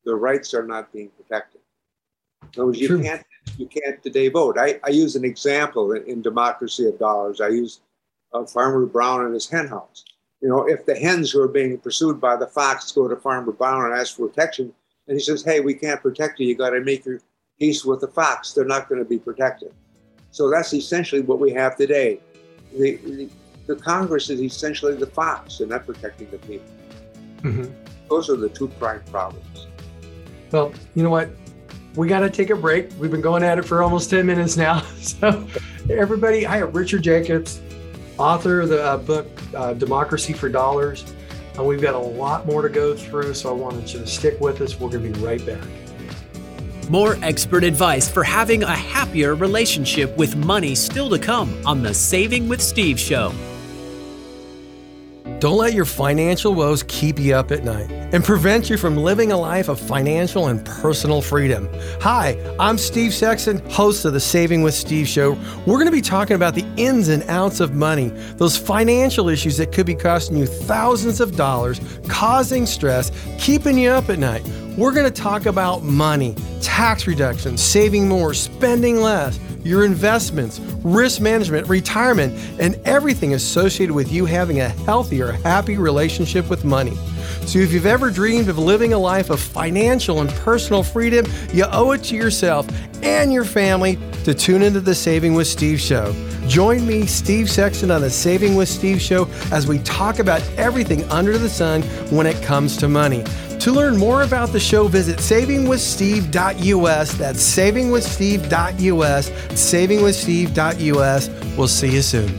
their rights are not being protected. In other words, you can't today vote. I use an example in Democracy of Dollars. I use Farmer Brown and his hen house. If the hens who are being pursued by the fox go to Farmer Brown and ask for protection, and he says, hey, we can't protect you, you got to make your peace with the fox, they're not going to be protected. So that's essentially what we have today. The Congress is essentially the fox. They're not protecting the people. Mm-hmm. Those are the two prime problems. Well, you know what? We got to take a break. We've been going at it for almost 10 minutes now. So everybody, I have Richard Jacobs, author of the book, Democracy for Dollars. And we've got a lot more to go through, so I wanted you to stick with us. We're going to be right back. More expert advice for having a happier relationship with money still to come on the Saving with Steve show. Don't let your financial woes keep you up at night and prevent you from living a life of financial and personal freedom. Hi, I'm Steve Sexton, host of the Saving with Steve show. We're going to be talking about the ins and outs of money, those financial issues that could be costing you thousands of dollars, causing stress, keeping you up at night. We're going to talk about money, tax reduction, saving more, spending less, your investments, risk management, retirement, and everything associated with you having a healthier, happy relationship with money. So if you've ever dreamed of living a life of financial and personal freedom, you owe it to yourself and your family to tune into the Saving with Steve show. Join me, Steve Sexton, on the Saving with Steve show as we talk about everything under the sun when it comes to money. To learn more about the show, visit savingwithsteve.us. That's savingwithsteve.us, savingwithsteve.us. We'll see you soon.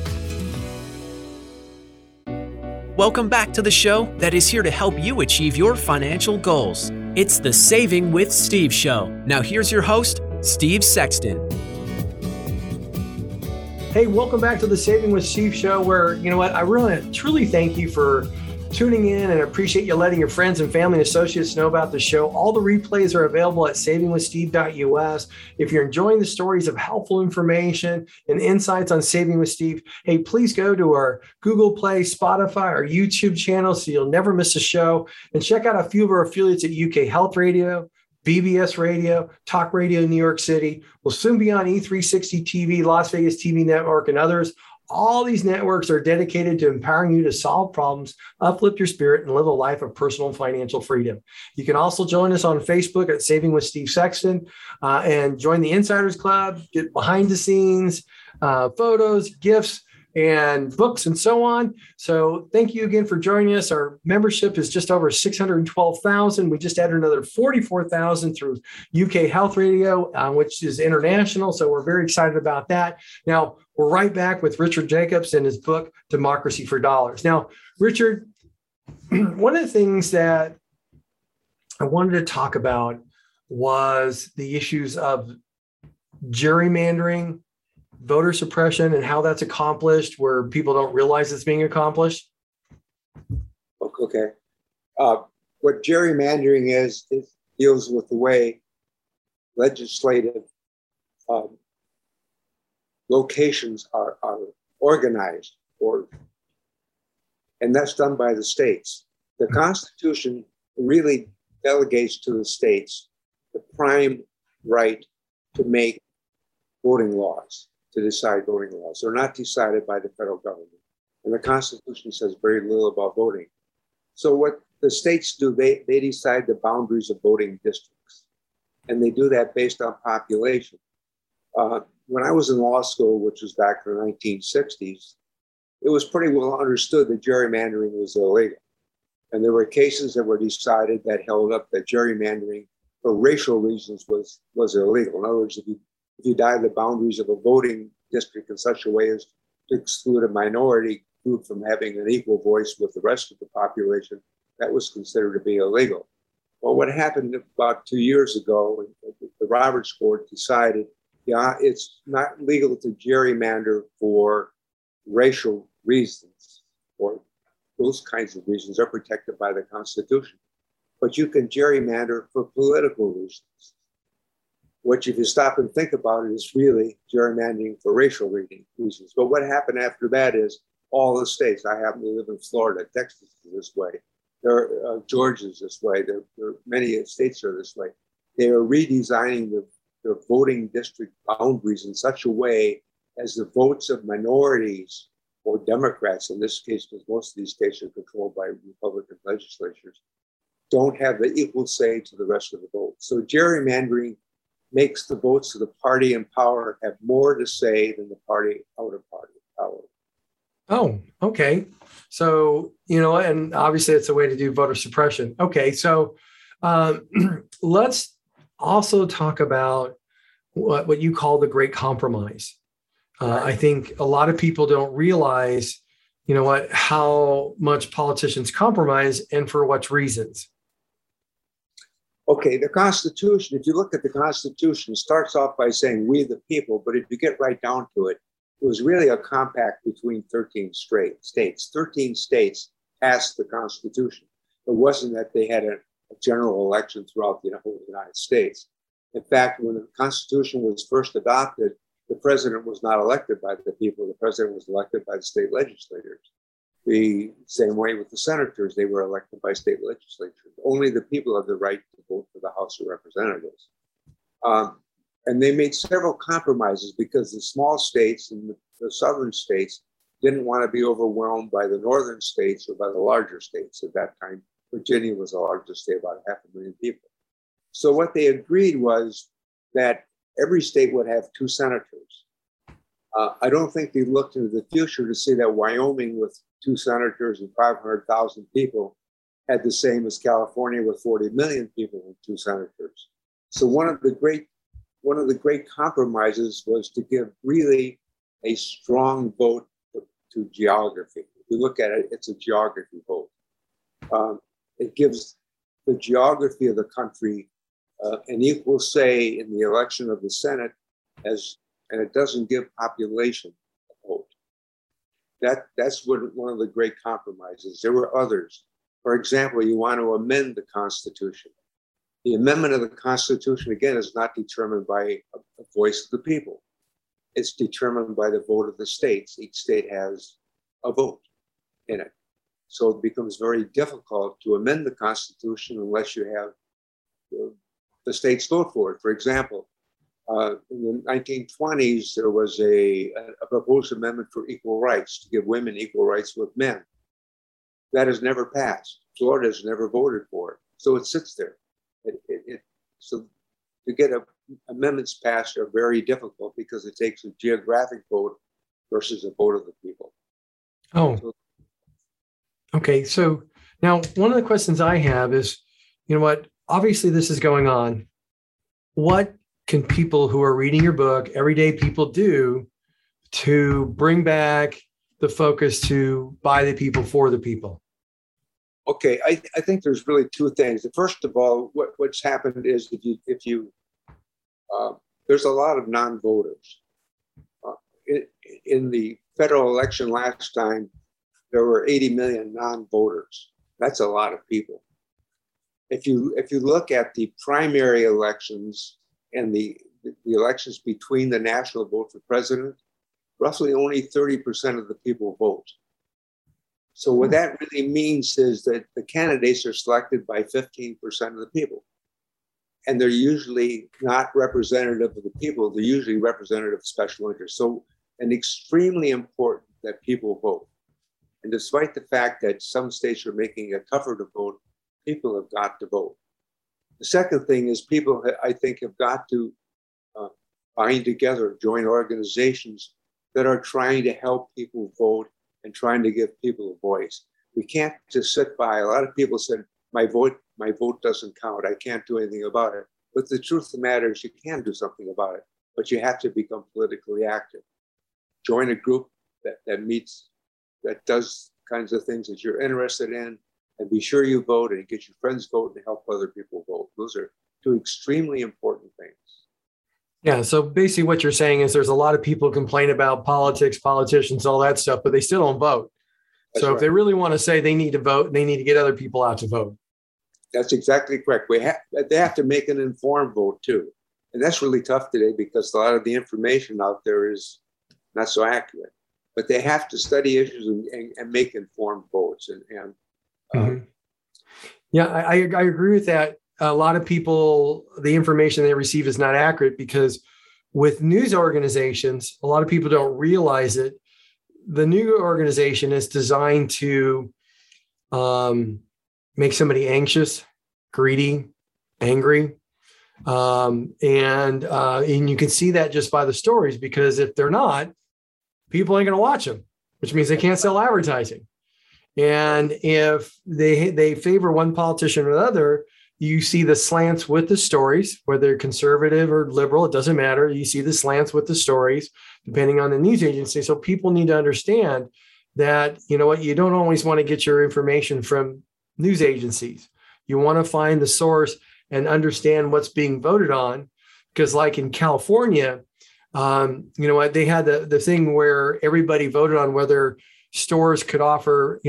Welcome back to the show that is here to help you achieve your financial goals. It's the Saving with Steve show. Now here's your host, Steve Sexton. Hey, welcome back to the Saving with Steve show, where, you know what, I really, truly thank you for tuning in, and appreciate you letting your friends and family and associates know about the show. All the replays are available at savingwithsteve.us. If you're enjoying the stories of helpful information and insights on Saving with Steve, hey, please go to our Google Play, Spotify, our YouTube channel so you'll never miss a show. And check out a few of our affiliates at UK Health Radio, BBS Radio, Talk Radio New York City. We'll soon be on E360 TV, Las Vegas TV Network, and others. All these networks are dedicated to empowering you to solve problems, uplift your spirit, and live a life of personal and financial freedom. You can also join us on Facebook at Saving with Steve Sexton and join the Insiders Club, get behind the scenes, photos, gifts, and books, and so on. So thank you again for joining us. Our membership is just over 612,000. We just added another 44,000 through UK Health Radio, which is international. So we're very excited about that. Now, we're right back with Richard Jacobs and his book, Democracy for Dollars. Now, Richard, one of the things that I wanted to talk about was the issues of gerrymandering, voter suppression, and how that's accomplished where people don't realize it's being accomplished. Okay. What gerrymandering is, it deals with the way legislative locations are organized, and that's done by the states. The Constitution really delegates to the states the prime right to make voting laws, to decide voting laws. They're not decided by the federal government. And the Constitution says very little about voting. So what the states do, they decide the boundaries of voting districts. And they do that based on population. When I was in law school, which was back in the 1960s, it was pretty well understood that gerrymandering was illegal. And there were cases that were decided that held up that gerrymandering for racial reasons was illegal. In other words, if you divided the boundaries of a voting district in such a way as to exclude a minority group from having an equal voice with the rest of the population, that was considered to be illegal. Well, what happened about 2 years ago, the Roberts Court decided, it's not legal to gerrymander for racial reasons, or those kinds of reasons are protected by the Constitution. But you can gerrymander for political reasons, which, if you stop and think about it, is really gerrymandering for racial reasons. But what happened after that is all the states, I happen to live in Florida, Texas is this way, Georgia's this way. Many states are this way. They are redesigning their voting district boundaries in such a way as the votes of minorities or Democrats, in this case, because most of these states are controlled by Republican legislatures, don't have the equal say to the rest of the vote. So gerrymandering makes the votes of the party in power have more to say than the party out of power. Oh, okay. So, and obviously it's a way to do voter suppression. Okay. So let's also talk about what you call the Great Compromise. Right. I think a lot of people don't realize, how much politicians compromise and for what reasons. Okay, the Constitution, if you look at the Constitution, it starts off by saying we the people, but if you get right down to it, it was really a compact between 13 states. 13 states passed the Constitution. It wasn't that they had a general election throughout the whole United States. In fact, when the Constitution was first adopted, the president was not elected by the people. The president was elected by the state legislators. The same way with the senators, they were elected by state legislatures. Only the people have the right to vote for the House of Representatives. And they made several compromises because the small states and the southern states didn't want to be overwhelmed by the northern states or by the larger states. At that time, Virginia was the largest state, about 500,000 people. So what they agreed was that every state would have 2 senators. I don't think they looked into the future to see that Wyoming with 2 senators and 500,000 people had the same as California with 40 million people and 2 senators. So one of the great compromises was to give really a strong vote to geography. If you look at it, it's a geography vote. It gives the geography of the country an equal say in the election of the Senate, and it doesn't give population a vote. That's one of the great compromises. There were others. For example, you want to amend the Constitution. The amendment of the Constitution, again, is not determined by a voice of the people. It's determined by the vote of the states. Each state has a vote in it. So it becomes very difficult to amend the Constitution unless you have the states vote for it. For example, in the 1920s, there was a proposed amendment for equal rights, to give women equal rights with men. That has never passed. Florida has never voted for it. So it sits there. So to get amendments passed are very difficult because it takes a geographic vote versus a vote of the people. Oh, okay. So now one of the questions I have is, obviously this is going on. What can people who are reading your book, everyday people, do to bring back the focus to by the people, for the people? Okay, I think there's really 2 things. First of all, what's happened is if you there's a lot of non-voters. In the federal election last time, there were 80 million non-voters. That's a lot of people. If you look at the primary elections and the elections between the national vote for president, roughly only 30% of the people vote. So what that really means is that the candidates are selected by 15% of the people. And they're usually not representative of the people. They're usually representative of special interests. So it's extremely important that people vote. And despite the fact that some states are making it tougher to vote, people have got to vote. The second thing is people, I think, have got to bind together, join organizations that are trying to help people vote and trying to give people a voice. We can't just sit by. A lot of people said, my vote doesn't count. I can't do anything about it. But the truth of the matter is you can do something about it, but you have to become politically active. Join a group that meets, that does kinds of things that you're interested in, and be sure you vote and get your friends vote and help other people vote. Those are 2 extremely important things. Yeah. So basically what you're saying is there's a lot of people complain about politics, politicians, all that stuff, but they still don't vote. That's so right. If they really want to say they need to vote, they need to get other people out to vote. That's exactly correct. They have to make an informed vote too. And that's really tough today because a lot of the information out there is not so accurate. But they have to study issues and make informed votes. Yeah, I agree with that. A lot of people, the information they receive is not accurate because with news organizations, a lot of people don't realize it. The news organization is designed to make somebody anxious, greedy, angry. And you can see that just by the stories, because if they're not, people ain't going to watch them, which means they can't sell advertising. And if they favor one politician or another, you see the slants with the stories, whether conservative or liberal, it doesn't matter. You see the slants with the stories, depending on the news agency. So people need to understand that, you know what, you don't always want to get your information from news agencies. You want to find the source and understand what's being voted on. Because like in California, you know what, they had the thing where everybody voted on whether stores could offer,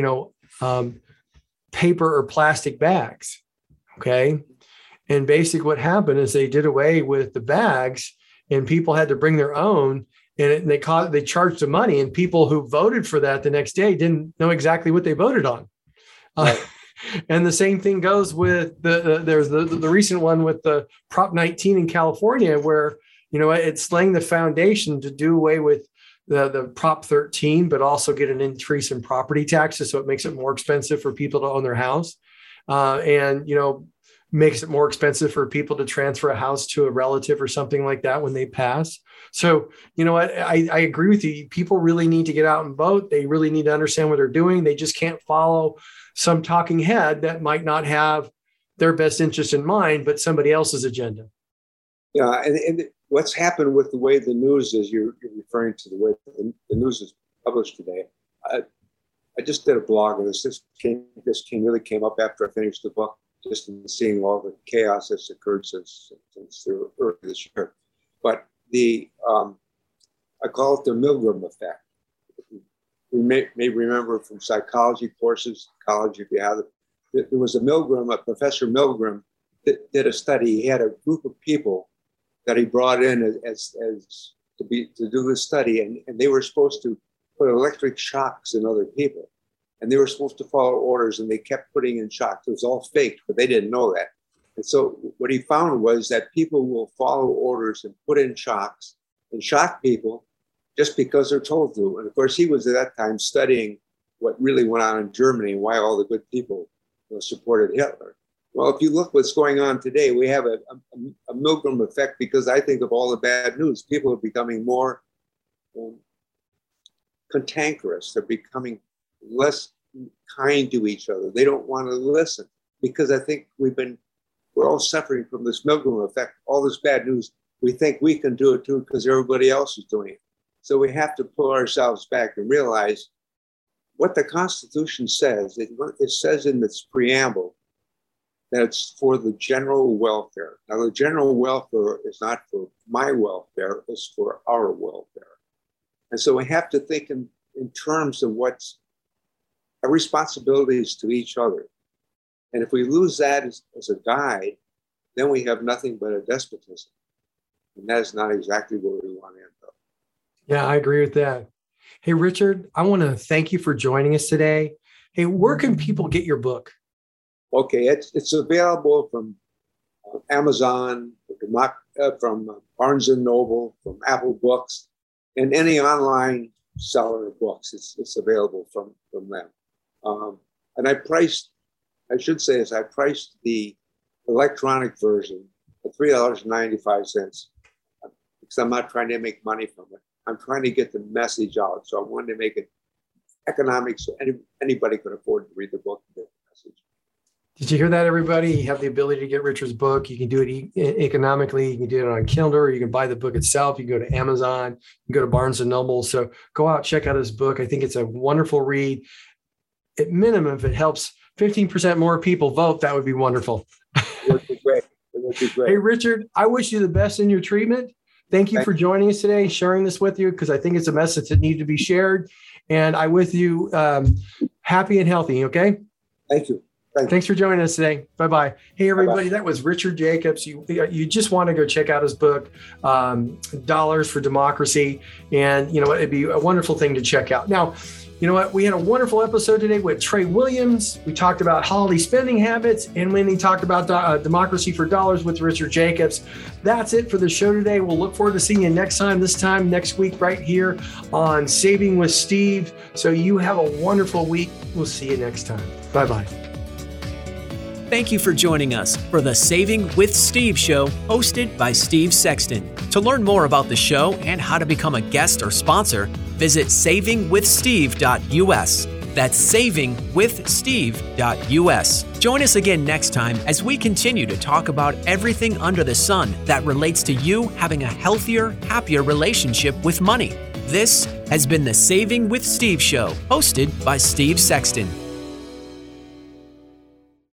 paper or plastic bags. Okay. And basically what happened is they did away with the bags and people had to bring their own, and they charged the money, and people who voted for that the next day didn't know exactly what they voted on. Right. And the same thing goes with there's the recent one with the Prop 19 in California, where, it's laying the foundation to do away with the Prop 13, but also get an increase in property taxes. So it makes it more expensive for people to own their house. And makes it more expensive for people to transfer a house to a relative or something like that when they pass. So, you know what, I agree with you. People really need to get out and vote. They really need to understand what they're doing. They just can't follow some talking head that might not have their best interest in mind, but somebody else's agenda. Yeah, and what's happened with the way the news is, you're referring to the way the news is published today. I just did a blog, and this really came up after I finished the book, just in seeing all the chaos that's occurred since early this year. But I call it the Milgram effect. We may remember from psychology courses, college, if you have it. There was Professor Milgram, that did a study. He had a group of people that he brought in as to do this study, and they were supposed to put electric shocks in other people. And they were supposed to follow orders, and they kept putting in shocks. It was all faked, but they didn't know that. And so what he found was that people will follow orders and put in shocks and shock people just because they're told to. And of course, he was at that time studying what really went on in Germany and why all the good people supported Hitler. Well, if you look what's going on today, we have a Milgram effect, because I think of all the bad news. People are becoming more cantankerous. They're becoming less kind to each other. They don't want to listen, because I think we're all suffering from this Milgram effect. All this bad news, we think we can do it too because everybody else is doing it. So we have to pull ourselves back and realize what the Constitution says. It says in its preamble that it's for the general welfare. Now, the general welfare is not for my welfare, it's for our welfare. And so we have to think in terms of what's our responsibilities to each other. And if we lose that as a guide, then we have nothing but a despotism. And that is not exactly where we want to end up. Yeah, I agree with that. Hey, Richard, I want to thank you for joining us today. Hey, where can people get your book? Okay, it's available from Amazon, from Barnes & Noble, from Apple Books, and any online seller of books. It's available from them. And I priced the electronic version at $3.95, because I'm not trying to make money from it. I'm trying to get the message out. So I wanted to make it economic so anybody could afford to read the book and get the message. Did you hear that, everybody? You have the ability to get Richard's book. You can do it economically. You can do it on Kindle, or you can buy the book itself. You can go to Amazon, you can go to Barnes & Noble. So go out, check out his book. I think it's a wonderful read. At minimum, if it helps 15% more people vote, that would be wonderful. It would be great. It would be great. Hey, Richard, I wish you the best in your treatment. Thank you for joining us today, sharing this with you, because I think it's a message that needs to be shared. And I with you happy and healthy, okay? Thank you. Thanks for joining us today. Bye-bye. Hey, everybody, That was Richard Jacobs. You just want to go check out his book, Dollars for Democracy. And, it'd be a wonderful thing to check out. Now, you know what? We had a wonderful episode today with Trey Williams. We talked about holiday spending habits, and when he talked about Democracy for Dollars with Richard Jacobs. That's it for the show today. We'll look forward to seeing you next time, next week, right here on Saving with Steve. So you have a wonderful week. We'll see you next time. Bye-bye. Thank you for joining us for the Saving with Steve show, hosted by Steve Sexton. To learn more about the show and how to become a guest or sponsor, visit savingwithsteve.us. That's savingwithsteve.us. Join us again next time as we continue to talk about everything under the sun that relates to you having a healthier, happier relationship with money. This has been the Saving with Steve show, hosted by Steve Sexton.